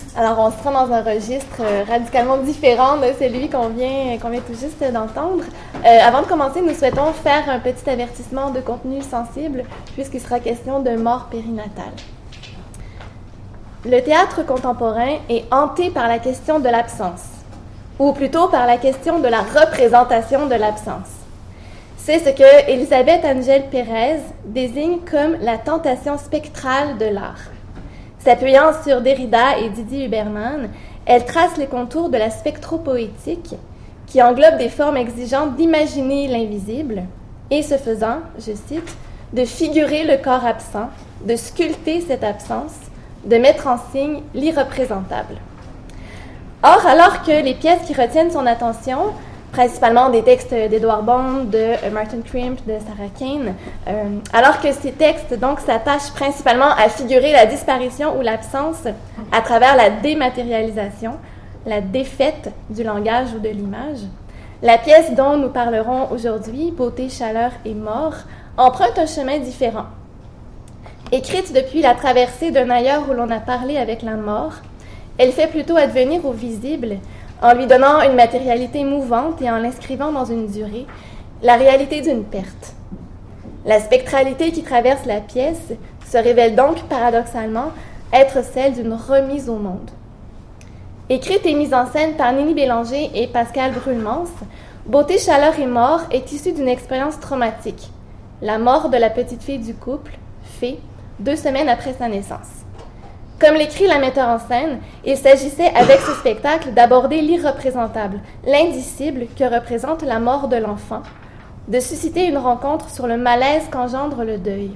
Alors, on se prend dans un registre radicalement différent de celui qu'on vient tout juste d'entendre. Avant de commencer, nous souhaitons faire un petit avertissement de contenu sensible, puisqu'il sera question de mort périnatale. Le théâtre contemporain est hanté par la question de l'absence, ou plutôt par la question de la représentation de l'absence. C'est ce que Elisabeth Angel Pérez désigne comme la tentation spectrale de l'art. S'appuyant sur Derrida et Didier Huberman, elle trace les contours de la spectropoétique qui englobe des formes exigeant d'imaginer l'invisible et, ce faisant, je cite, de figurer le corps absent, de sculpter cette absence, de mettre en signe l'irreprésentable. Or, alors que les pièces qui retiennent son attention, principalement des textes d'Edouard Bond, de Martin Krimp, de Sarah Kane, alors que ces textes donc s'attachent principalement à figurer la disparition ou l'absence à travers la dématérialisation, la défaite du langage ou de l'image, la pièce dont nous parlerons aujourd'hui, Beauté, chaleur et mort, emprunte un chemin différent. Écrite depuis la traversée d'un ailleurs où l'on a parlé avec la mort, elle fait plutôt advenir au visible, en lui donnant une matérialité mouvante et en l'inscrivant dans une durée, la réalité d'une perte. La spectralité qui traverse la pièce se révèle donc paradoxalement être celle d'une remise au monde. Écrite et mise en scène par Nini Bélanger et Pascal Brulmans, Beauté, chaleur et mort est issue d'une expérience traumatique, la mort de la petite fille du couple, Fée, 2 semaines après sa naissance. Comme l'écrit la metteur en scène, il s'agissait avec ce spectacle d'aborder l'irreprésentable, l'indicible que représente la mort de l'enfant, de susciter une rencontre sur le malaise qu'engendre le deuil.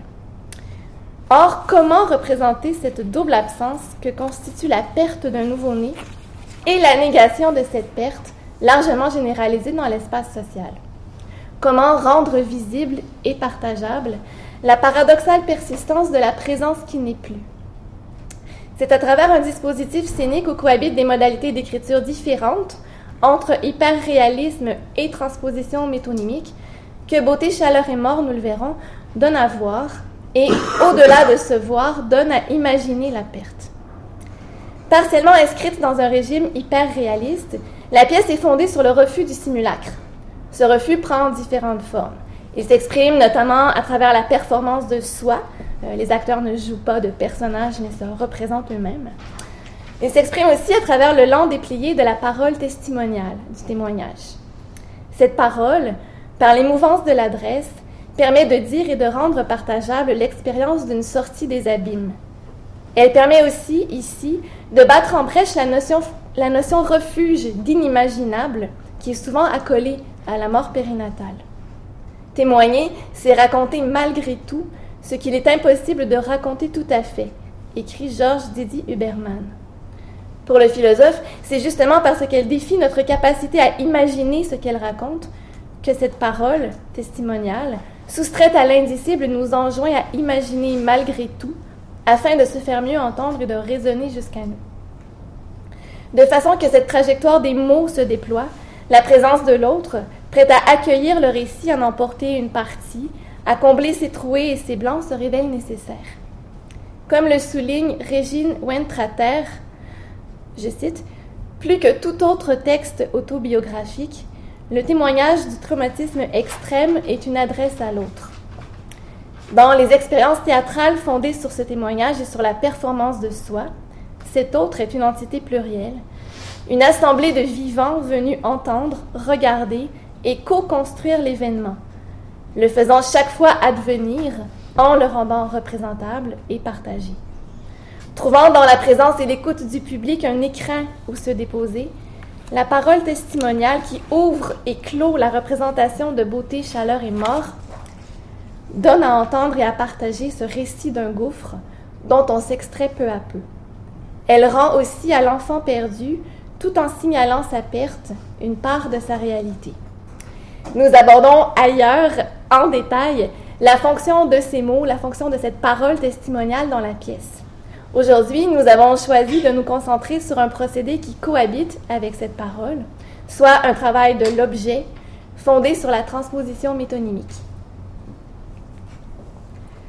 Or, comment représenter cette double absence que constitue la perte d'un nouveau-né et la négation de cette perte, largement généralisée dans l'espace social? Comment rendre visible et partageable la paradoxale persistance de la présence qui n'est plus? C'est à travers un dispositif scénique où cohabitent des modalités d'écriture différentes entre hyperréalisme et transposition métonymique que Beauté, chaleur et mort, nous le verrons, donne à voir et, au-delà de se voir, donne à imaginer la perte. Partiellement inscrite dans un régime hyperréaliste, la pièce est fondée sur le refus du simulacre. Ce refus prend différentes formes. Il s'exprime notamment à travers la performance de soi. Les acteurs ne jouent pas de personnages, mais se représentent eux-mêmes. Il s'exprime aussi à travers le lent déplié de la parole testimoniale, du témoignage. Cette parole, par l'émouvance de l'adresse, permet de dire et de rendre partageable l'expérience d'une sortie des abîmes. Elle permet aussi, ici, de battre en brèche la notion refuge d'inimaginable qui est souvent accolée à la mort périnatale. Témoigner, c'est raconter malgré tout ce qu'il est impossible de raconter tout à fait, écrit Georges Didier Huberman. Pour le philosophe, c'est justement parce qu'elle défie notre capacité à imaginer ce qu'elle raconte que cette parole testimoniale, soustraite à l'indicible, nous enjoint à imaginer malgré tout, afin de se faire mieux entendre et de résonner jusqu'à nous. De façon que cette trajectoire des mots se déploie, la présence de l'autre, prête à accueillir le récit, à en emporter une partie, à combler ses trouées et ses blancs, se révèle nécessaire. Comme le souligne Régine Wentrater, je cite, « Plus que tout autre texte autobiographique, le témoignage du traumatisme extrême est une adresse à l'autre. » Dans les expériences théâtrales fondées sur ce témoignage et sur la performance de soi, cet autre est une entité plurielle, une assemblée de vivants venus entendre, regarder et co-construire l'événement, le faisant chaque fois advenir en le rendant représentable et partagé. Trouvant dans la présence et l'écoute du public un écrin où se déposer, la parole testimoniale qui ouvre et clôt la représentation de beauté, chaleur et mort donne à entendre et à partager ce récit d'un gouffre dont on s'extrait peu à peu. Elle rend aussi à l'enfant perdu, tout en signalant sa perte, une part de sa réalité. Nous abordons ailleurs, en détail, la fonction de ces mots, la fonction de cette parole testimoniale dans la pièce. Aujourd'hui, nous avons choisi de nous concentrer sur un procédé qui cohabite avec cette parole, soit un travail de l'objet fondé sur la transposition métonymique.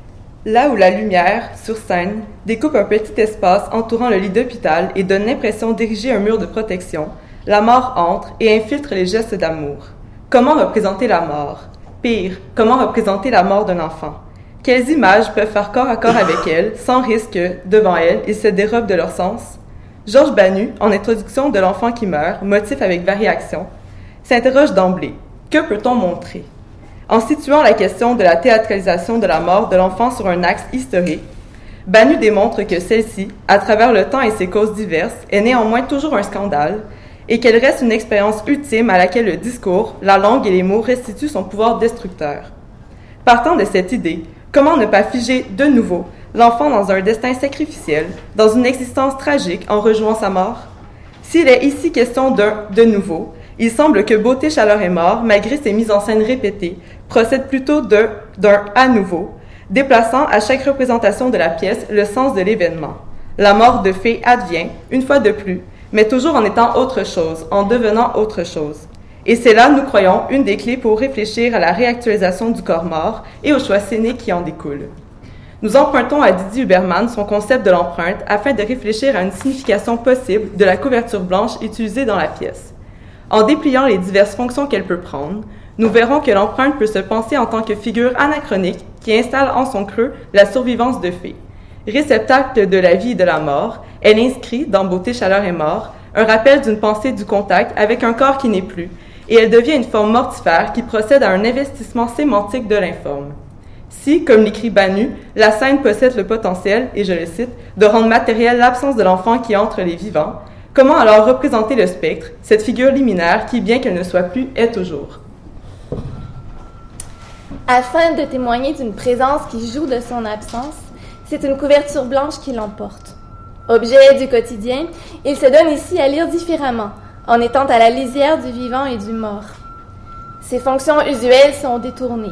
Là où la lumière, sur scène, découpe un petit espace entourant le lit d'hôpital et donne l'impression d'ériger un mur de protection, la mort entre et infiltre les gestes d'amour. Comment représenter la mort? Pire, comment représenter la mort d'un enfant? Quelles images peuvent faire corps à corps avec elle, sans risque que, devant elle, ils se dérobent de leur sens? Georges Banu, en introduction de L'enfant qui meurt, motif avec variation, s'interroge d'emblée. Que peut-on montrer? En situant la question de la théâtralisation de la mort de l'enfant sur un axe historique, Banu démontre que celle-ci, à travers le temps et ses causes diverses, est néanmoins toujours un scandale, et qu'elle reste une expérience ultime à laquelle le discours, la langue et les mots restituent son pouvoir destructeur. Partant de cette idée, comment ne pas figer de nouveau l'enfant dans un destin sacrificiel, dans une existence tragique en rejouant sa mort? S'il est ici question d'un « de nouveau », il semble que Beauté, Chaleur et Mort, malgré ses mises en scène répétées, procède plutôt d'un « à nouveau », déplaçant à chaque représentation de la pièce le sens de l'événement. La mort de Fée advient, une fois de plus, mais toujours en étant autre chose, en devenant autre chose. Et c'est là, nous croyons, une des clés pour réfléchir à la réactualisation du corps mort et aux choix scéniques qui en découlent. Nous empruntons à Didier Huberman son concept de l'empreinte afin de réfléchir à une signification possible de la couverture blanche utilisée dans la pièce. En dépliant les diverses fonctions qu'elle peut prendre, nous verrons que l'empreinte peut se penser en tant que figure anachronique qui installe en son creux la survivance de Fée. Réceptacle de la vie et de la mort, elle inscrit, dans Beauté, Chaleur et Mort, un rappel d'une pensée du contact avec un corps qui n'est plus, et elle devient une forme mortifère qui procède à un investissement sémantique de l'informe. Si, comme l'écrit Banu, la scène possède le potentiel, et je le cite, de rendre matérielle l'absence de l'enfant qui entre les vivants, comment alors représenter le spectre, cette figure liminaire qui, bien qu'elle ne soit plus, est toujours? Afin de témoigner d'une présence qui joue de son absence, c'est une couverture blanche qui l'emporte. Objet du quotidien, il se donne ici à lire différemment, en étant à la lisière du vivant et du mort. Ses fonctions usuelles sont détournées.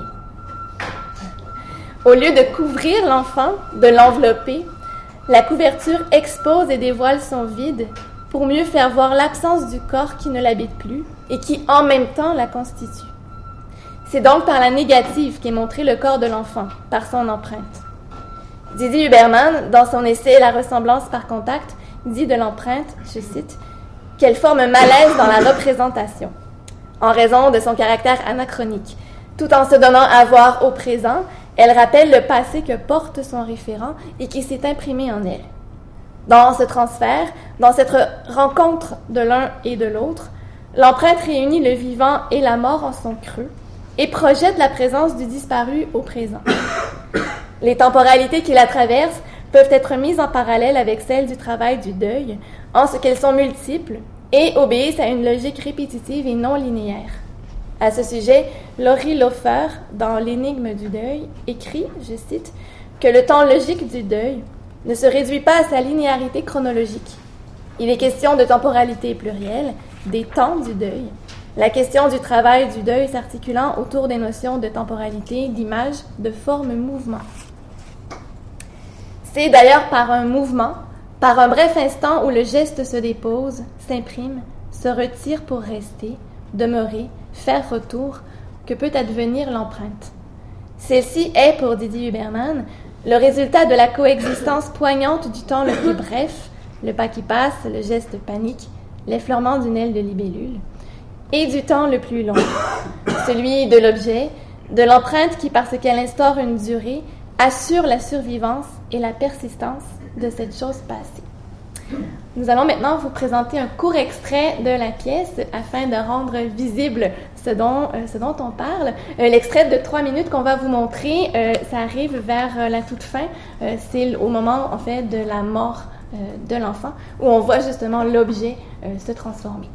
Au lieu de couvrir l'enfant, de l'envelopper, la couverture expose et dévoile son vide pour mieux faire voir l'absence du corps qui ne l'habite plus et qui, en même temps, la constitue. C'est donc par la négative qu'est montré le corps de l'enfant, par son empreinte. Didier Huberman, dans son essai « La ressemblance par contact », dit de l'empreinte, je cite, « qu'elle forme un malaise dans la représentation, en raison de son caractère anachronique. Tout en se donnant à voir au présent, elle rappelle le passé que porte son référent et qui s'est imprimé en elle. Dans ce transfert, dans cette rencontre de l'un et de l'autre, l'empreinte réunit le vivant et la mort en son creux et projette la présence du disparu au présent. Les temporalités qui la traversent peuvent être mises en parallèle avec celles du travail du deuil, en ce qu'elles sont multiples et obéissent à une logique répétitive et non linéaire. À ce sujet, Laurie Lofer, dans L'énigme du deuil, écrit, je cite, que le temps logique du deuil ne se réduit pas à sa linéarité chronologique. Il est question de temporalité plurielle, des temps du deuil, la question du travail du deuil s'articulant autour des notions de temporalité, d'image, de forme, mouvement. C'est d'ailleurs par un mouvement, par un bref instant où le geste se dépose, s'imprime, se retire pour rester, demeurer, faire retour, que peut advenir l'empreinte. Celle-ci est, pour Didier Huberman, le résultat de la coexistence poignante du temps le plus bref, le pas qui passe, le geste panique, l'effleurement d'une aile de libellule, et du temps le plus long, celui de l'objet, de l'empreinte qui, parce qu'elle instaure une durée, assure la survivance et la persistance de cette chose passée. Nous allons maintenant vous présenter un court extrait de la pièce afin de rendre visible ce dont on parle. L'extrait de 3 minutes qu'on va vous montrer, ça arrive vers la toute fin. C'est au moment, en fait, de la mort de l'enfant, où on voit justement l'objet se transformer.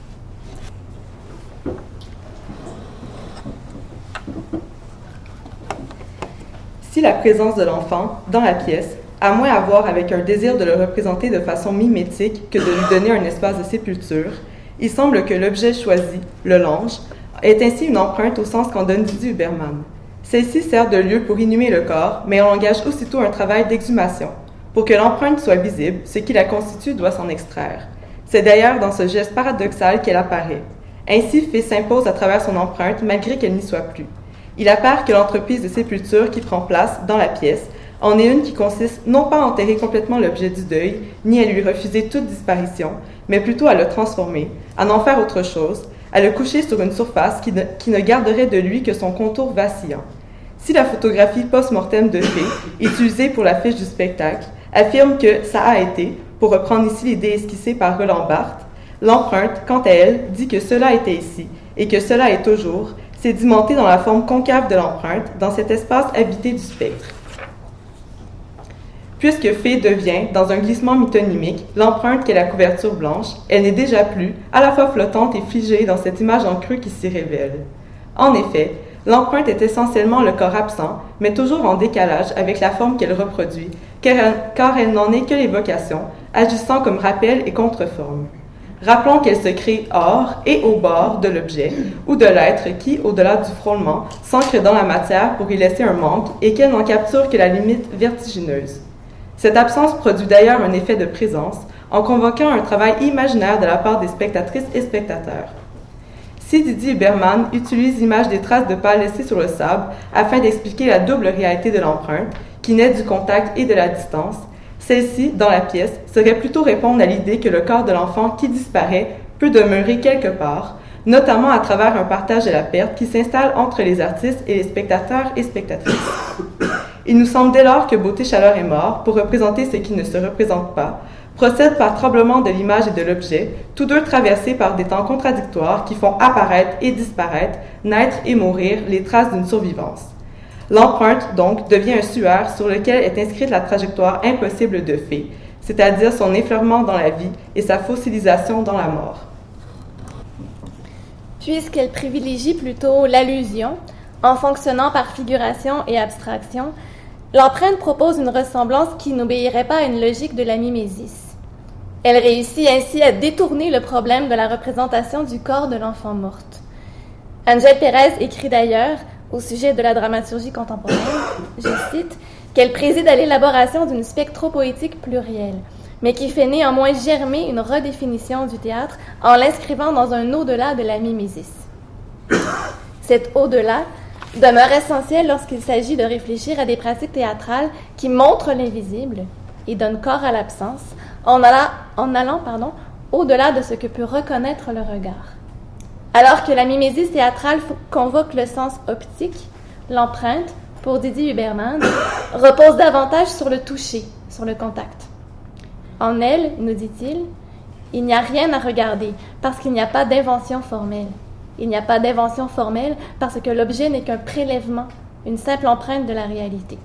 Si la présence de l'enfant dans la pièce a moins à voir avec un désir de le représenter de façon mimétique que de lui donner un espace de sépulture, il semble que l'objet choisi, le lange, est ainsi une empreinte au sens qu'en donne Didier Huberman. Celle-ci sert de lieu pour inhumer le corps, mais elle engage aussitôt un travail d'exhumation. Pour que l'empreinte soit visible, ce qui la constitue doit s'en extraire. C'est d'ailleurs dans ce geste paradoxal qu'elle apparaît. Ainsi, Fée s'impose à travers son empreinte malgré qu'elle n'y soit plus. Il apparaît que l'entreprise de sépulture qui prend place dans la pièce en est une qui consiste non pas à enterrer complètement l'objet du deuil, ni à lui refuser toute disparition, mais plutôt à le transformer, à n'en faire autre chose, à le coucher sur une surface qui ne garderait de lui que son contour vacillant. Si la photographie post-mortem de Fée, utilisée pour l'affiche du spectacle, affirme que ça a été, pour reprendre ici l'idée esquissée par Roland Barthes, l'empreinte, quant à elle, dit que cela était ici, et que cela est toujours, sédimenté dans la forme concave de l'empreinte, dans cet espace habité du spectre. Puisque Fée devient, dans un glissement mythonymique, l'empreinte qu'est la couverture blanche, elle n'est déjà plus, à la fois flottante et figée dans cette image en creux qui s'y révèle. En effet, l'empreinte est essentiellement le corps absent, mais toujours en décalage avec la forme qu'elle reproduit, car elle n'en est que l'évocation, agissant comme rappel et contreforme. Rappelons qu'elle se crée hors et au bord de l'objet, ou de l'être qui, au-delà du frôlement, s'ancre dans la matière pour y laisser un manque et qu'elle n'en capture que la limite vertigineuse. Cette absence produit d'ailleurs un effet de présence, en convoquant un travail imaginaire de la part des spectatrices et spectateurs. Si Didier Huberman utilise l'image des traces de pas laissées sur le sable afin d'expliquer la double réalité de l'empreinte, qui naît du contact et de la distance, celle-ci, dans la pièce, serait plutôt répondre à l'idée que le corps de l'enfant qui disparaît peut demeurer quelque part, notamment à travers un partage de la perte qui s'installe entre les artistes et les spectateurs et spectatrices. Il nous semble dès lors que Beauté, Chaleur et Mort, pour représenter ce qui ne se représente pas, procèdent par tremblement de l'image et de l'objet, tous deux traversés par des temps contradictoires qui font apparaître et disparaître, naître et mourir les traces d'une survivance. L'empreinte, donc, devient un suaire sur lequel est inscrite la trajectoire impossible de Fée, c'est-à-dire son effleurement dans la vie et sa fossilisation dans la mort. Puisqu'elle privilégie plutôt l'allusion, en fonctionnant par figuration et abstraction, l'empreinte propose une ressemblance qui n'obéirait pas à une logique de la mimésis. Elle réussit ainsi à détourner le problème de la représentation du corps de l'enfant morte. Angèle Pérez écrit d'ailleurs, au sujet de la dramaturgie contemporaine, je cite, qu'elle préside à l'élaboration d'une spectropoétique plurielle, mais qui fait néanmoins germer une redéfinition du théâtre en l'inscrivant dans un au-delà de la mimésis. Cet au-delà demeure essentiel lorsqu'il s'agit de réfléchir à des pratiques théâtrales qui montrent l'invisible et donnent corps à l'absence, en allant au-delà de ce que peut reconnaître le regard. Alors que la mimésis théâtrale convoque le sens optique, l'empreinte, pour Didier Huberman, repose davantage sur le toucher, sur le contact. En elle, nous dit-il, il n'y a rien à regarder parce qu'il n'y a pas d'invention formelle. Il n'y a pas d'invention formelle parce que l'objet n'est qu'un prélèvement, une simple empreinte de la réalité.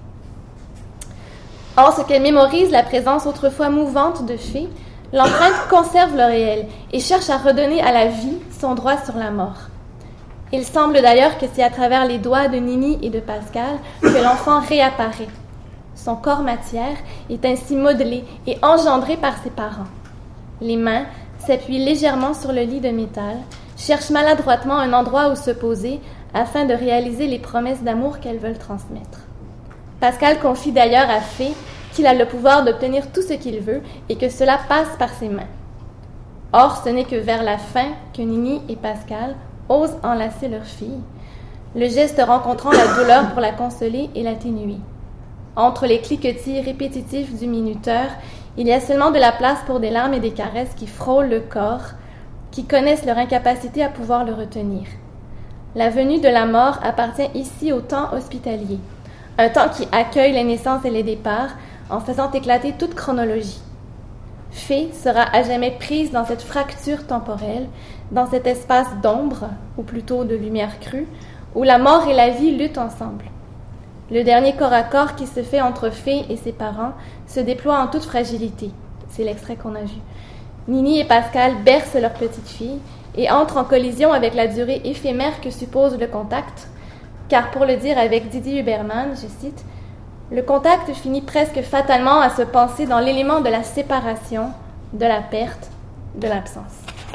Or, ce qu'elle mémorise la présence autrefois mouvante de Fée, l'empreinte conserve le réel et cherche à redonner à la vie son droit sur la mort. Il semble d'ailleurs que c'est à travers les doigts de Nini et de Pascal que l'enfant réapparaît. Son corps matière est ainsi modelé et engendré par ses parents. Les mains s'appuient légèrement sur le lit de métal, cherchent maladroitement un endroit où se poser afin de réaliser les promesses d'amour qu'elles veulent transmettre. Pascal confie d'ailleurs à Fée qu'il a le pouvoir d'obtenir tout ce qu'il veut et que cela passe par ses mains. Or, ce n'est que vers la fin que Nini et Pascal osent enlacer leur fille, le geste rencontrant la douleur pour la consoler et l'atténuer. Entre les cliquetis répétitifs du minuteur, il y a seulement de la place pour des larmes et des caresses qui frôlent le corps, qui connaissent leur incapacité à pouvoir le retenir. La venue de la mort appartient ici au temps hospitalier, un temps qui accueille les naissances et les départs en faisant éclater toute chronologie. Fée sera à jamais prise dans cette fracture temporelle, dans cet espace d'ombre, ou plutôt de lumière crue, où la mort et la vie luttent ensemble. Le dernier corps à corps qui se fait entre Fée et ses parents se déploie en toute fragilité. C'est l'extrait qu'on a vu. Nini et Pascal bercent leur petite fille et entrent en collision avec la durée éphémère que suppose le contact, car pour le dire avec Didier Huberman, je cite, « Le contact finit presque fatalement à se penser dans l'élément de la séparation, de la perte, de l'absence. »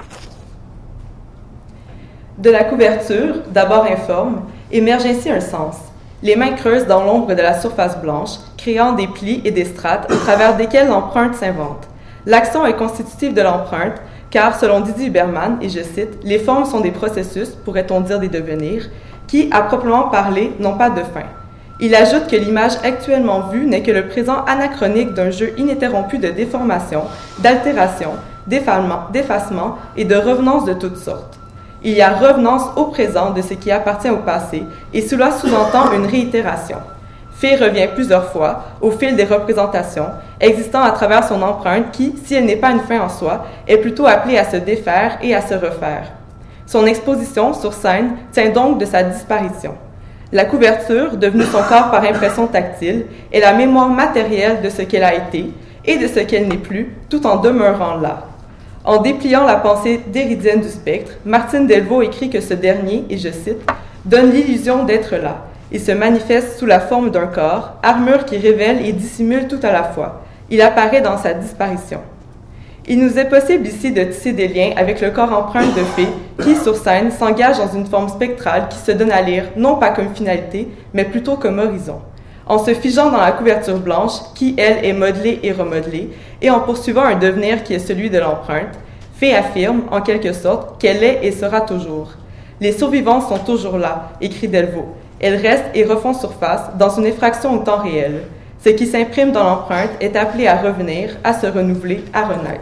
De la couverture, d'abord informe, émerge ainsi un sens. Les mains creusent dans l'ombre de la surface blanche, créant des plis et des strates au travers desquels l'empreinte s'invente. L'action est constitutive de l'empreinte, car, selon Didier Huberman, et je cite, « Les formes sont des processus, pourrait-on dire des devenirs, qui, à proprement parler, n'ont pas de fin. Il ajoute que l'image actuellement vue n'est que le présent anachronique d'un jeu ininterrompu de déformation, d'altération, d'effacement et de revenance de toutes sortes. Il y a revenance au présent de ce qui appartient au passé, et cela sous-entend une réitération. Fée revient plusieurs fois, au fil des représentations, existant à travers son empreinte qui, si elle n'est pas une fin en soi, est plutôt appelée à se défaire et à se refaire. Son exposition sur scène tient donc de sa disparition. La couverture, devenue son corps par impression tactile, est la mémoire matérielle de ce qu'elle a été et de ce qu'elle n'est plus, tout en demeurant là. En dépliant la pensée déridienne du spectre, Martine Delvaux écrit que ce dernier, et je cite, « donne l'illusion d'être là. Il se manifeste sous la forme d'un corps, armure qui révèle et dissimule tout à la fois. Il apparaît dans sa disparition. » Il nous est possible ici de tisser des liens avec le corps empreinte de Fée qui, sur scène, s'engage dans une forme spectrale qui se donne à lire non pas comme finalité, mais plutôt comme horizon. En se figeant dans la couverture blanche, qui, elle, est modelée et remodelée, et en poursuivant un devenir qui est celui de l'empreinte, Fée affirme, en quelque sorte, qu'elle est et sera toujours. Les survivances sont toujours là, écrit Delvaux. Elles restent et refont surface dans une effraction au temps réel. Ce qui s'imprime dans l'empreinte est appelé à revenir, à se renouveler, à renaître.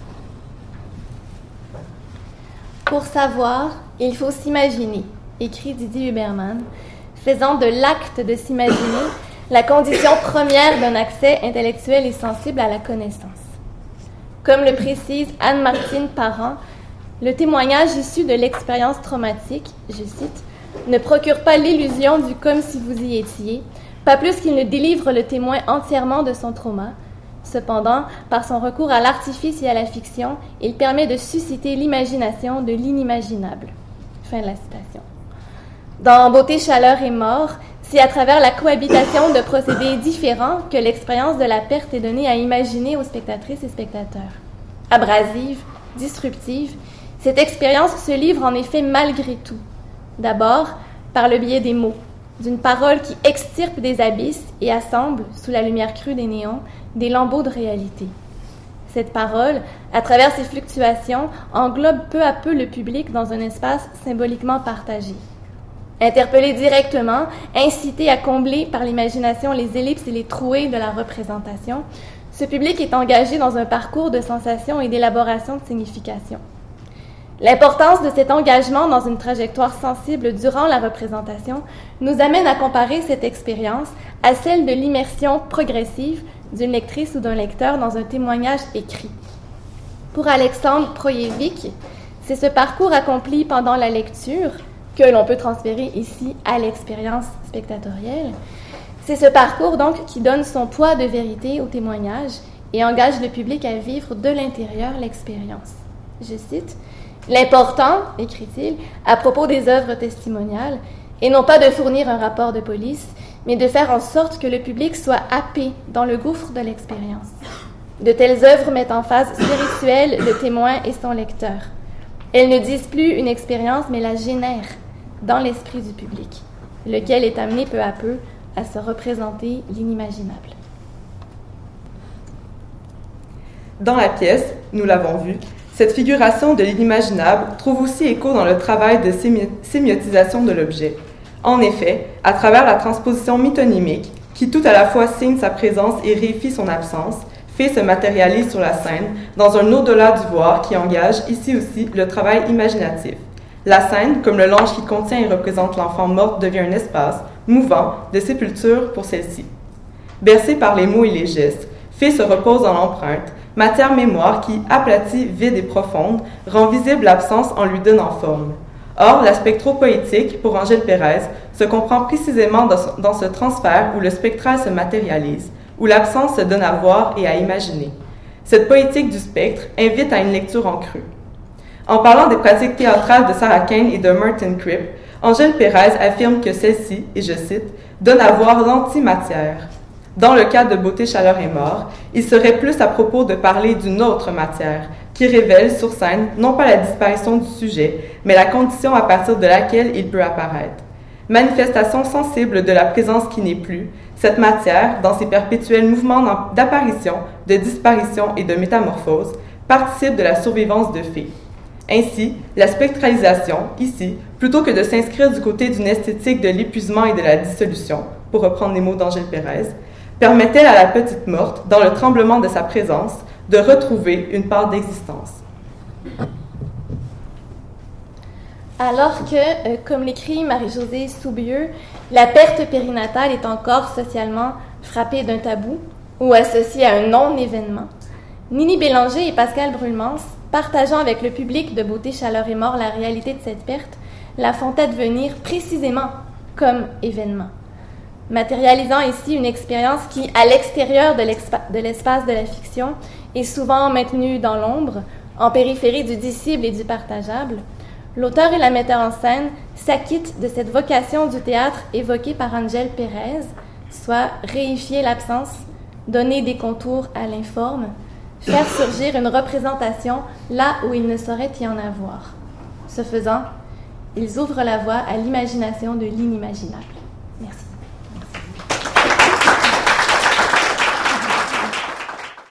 Pour savoir, il faut s'imaginer, écrit Didier Huberman, faisant de l'acte de s'imaginer la condition première d'un accès intellectuel et sensible à la connaissance. Comme le précise Anne-Martine Parent, le témoignage issu de l'expérience traumatique, je cite, ne procure pas l'illusion du comme si vous y étiez, pas plus qu'il ne délivre le témoin entièrement de son trauma. Cependant, par son recours à l'artifice et à la fiction, il permet de susciter l'imagination de l'inimaginable. Fin de la citation. Dans Beauté, chaleur et mort, c'est à travers la cohabitation de procédés différents que l'expérience de la perte est donnée à imaginer aux spectatrices et spectateurs. Abrasive, disruptive, cette expérience se livre en effet malgré tout. D'abord, par le biais des mots, d'une parole qui extirpe des abysses et assemble, sous la lumière crue des néons, des lambeaux de réalité. Cette parole, à travers ses fluctuations, englobe peu à peu le public dans un espace symboliquement partagé. Interpellé directement, incité à combler par l'imagination les ellipses et les trouées de la représentation, ce public est engagé dans un parcours de sensations et d'élaboration de signification. L'importance de cet engagement dans une trajectoire sensible durant la représentation nous amène à comparer cette expérience à celle de l'immersion progressive d'une lectrice ou d'un lecteur dans un témoignage écrit. Pour Alexandre Projevic, c'est ce parcours accompli pendant la lecture que l'on peut transférer ici à l'expérience spectatorielle. C'est ce parcours donc qui donne son poids de vérité au témoignage et engage le public à vivre de l'intérieur l'expérience. Je cite, « L'important, écrit-il, à propos des œuvres testimoniales, est non pas de fournir un rapport de police, mais de faire en sorte que le public soit happé dans le gouffre de l'expérience. De telles œuvres mettent en phase spirituelle le témoin et son lecteur. Elles ne disent plus une expérience, mais la génèrent dans l'esprit du public, lequel est amené peu à peu à se représenter l'inimaginable. » Dans la pièce, nous l'avons vu, cette figuration de l'inimaginable trouve aussi écho dans le travail de sémiotisation de l'objet. En effet, à travers la transposition mythonymique, qui tout à la fois signe sa présence et réifie son absence, Fée se matérialise sur la scène dans un au-delà du voir qui engage, ici aussi, le travail imaginatif. La scène, comme le lange qui contient et représente l'enfant morte, devient un espace, mouvant, de sépulture pour celle-ci. Bercée par les mots et les gestes, Fée se repose dans l'empreinte, matière mémoire qui, aplatie, vide et profonde, rend visible l'absence en lui donnant forme. Or, la spectropoétique, pour Angèle Pérez, se comprend précisément dans ce transfert où le spectral se matérialise, où l'absence se donne à voir et à imaginer. Cette poétique du spectre invite à une lecture en creux. En parlant des pratiques théâtrales de Sarah Kane et de Martin Cribb, Angèle Pérez affirme que celle-ci, et je cite, « donne à voir l'antimatière ». Dans le cas de Beauté, chaleur et mort, il serait plus à propos de parler d'une autre matière, qui révèle sur scène non pas la disparition du sujet, mais la condition à partir de laquelle il peut apparaître. Manifestation sensible de la présence qui n'est plus, cette matière, dans ses perpétuels mouvements d'apparition, de disparition et de métamorphose, participe de la survivance de Fée. Ainsi, la spectralisation, ici, plutôt que de s'inscrire du côté d'une esthétique de l'épuisement et de la dissolution, pour reprendre les mots d'Angèle Pérez, permet-elle à la petite morte, dans le tremblement de sa présence, de retrouver une part d'existence. Alors que, comme l'écrit Marie-Josée Soubieux, la perte périnatale est encore socialement frappée d'un tabou ou associée à un non-événement, Nini Bélanger et Pascal Brulmans, partageant avec le public de Beauté, Chaleur et Mort la réalité de cette perte, la font advenir précisément comme événement, matérialisant ici une expérience qui, à l'extérieur de l'espace de la fiction, est souvent maintenue dans l'ombre, en périphérie du dissible et du partageable. L'auteur et la metteur en scène s'acquittent de cette vocation du théâtre évoquée par Angèle Pérez, soit réifier l'absence, donner des contours à l'informe, faire surgir une représentation là où il ne saurait y en avoir. Ce faisant, ils ouvrent la voie à l'imagination de l'inimaginable. Merci.